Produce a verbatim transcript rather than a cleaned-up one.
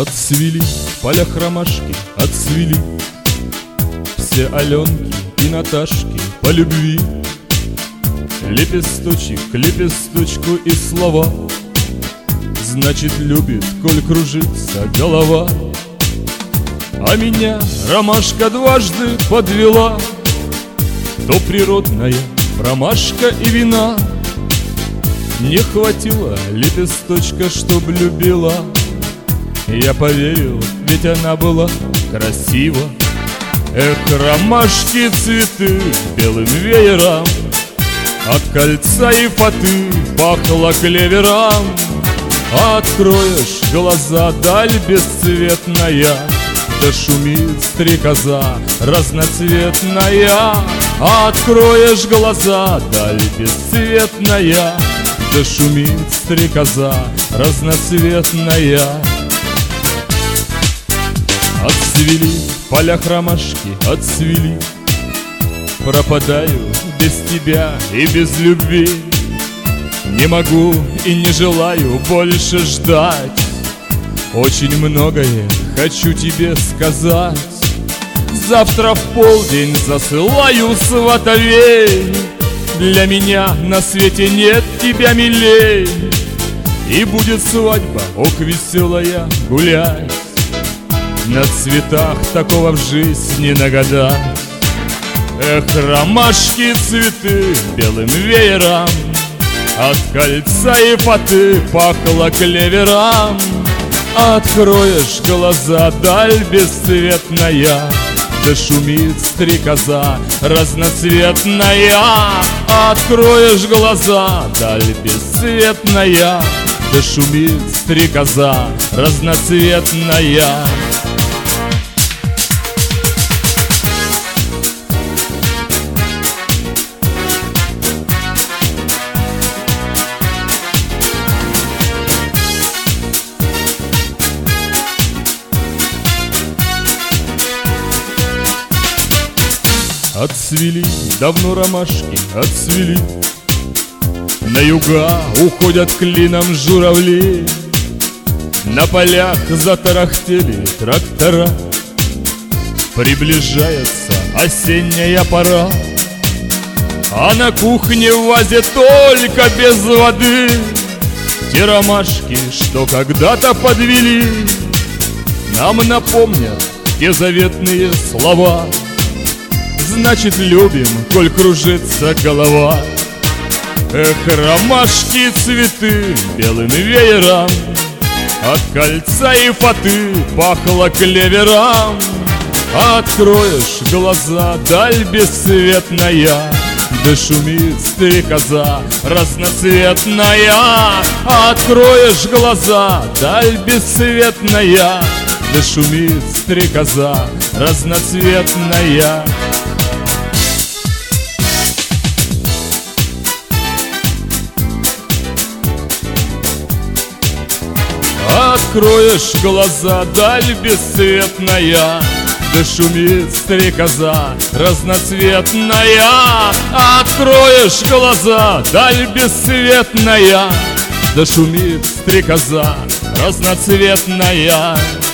Отцвели в полях ромашки, отцвели все Аленки и Наташки по любви. Лепесточек к лепесточку и слова, значит, любит, коль кружится голова. А меня ромашка дважды подвела, то природная ромашка и вина. Не хватило лепесточка, чтоб любила. Я поверил, ведь она была красива. Эх, ромашки, цветы белым веером, от кольца и фаты пахло клевером. Откроешь глаза, даль бесцветная, да шумит стрекоза разноцветная. Откроешь глаза, даль бесцветная, да шумит стрекоза разноцветная. Отцвели в полях ромашки, отцвели, пропадаю без тебя и без любви. Не могу и не желаю больше ждать, очень многое хочу тебе сказать. Завтра в полдень засылаю сватовей, для меня на свете нет тебя милей. И будет свадьба, ох, веселая, гулять, на цветах такого в жизни не нагадать. Эх, ромашки, цветы белым веером, от кольца и фаты пахло клевером. Откроешь глаза, даль бесцветная, да шумит стрекоза разноцветная. Откроешь глаза, даль бесцветная, да шумит стрекоза разноцветная. Отцвели давно ромашки, отцвели, на юга уходят клином журавли. На полях затарахтели трактора, приближается осенняя пора. А на кухне в вазе только без воды те ромашки, что когда-то подвели, нам напомнят те заветные слова. Значит, любим, коль кружится голова. Эх, ромашки, цветы белым веером, от кольца и фаты пахло клевером. Откроешь глаза, даль бесцветная, да шумит стрекоза разноцветная. Откроешь глаза, даль бесцветная, да шумит стрекоза разноцветная. Откроешь глаза, даль бесцветная, да шумит стрекоза разноцветная. Откроешь глаза, даль бесцветная, да шумит стрекоза разноцветная.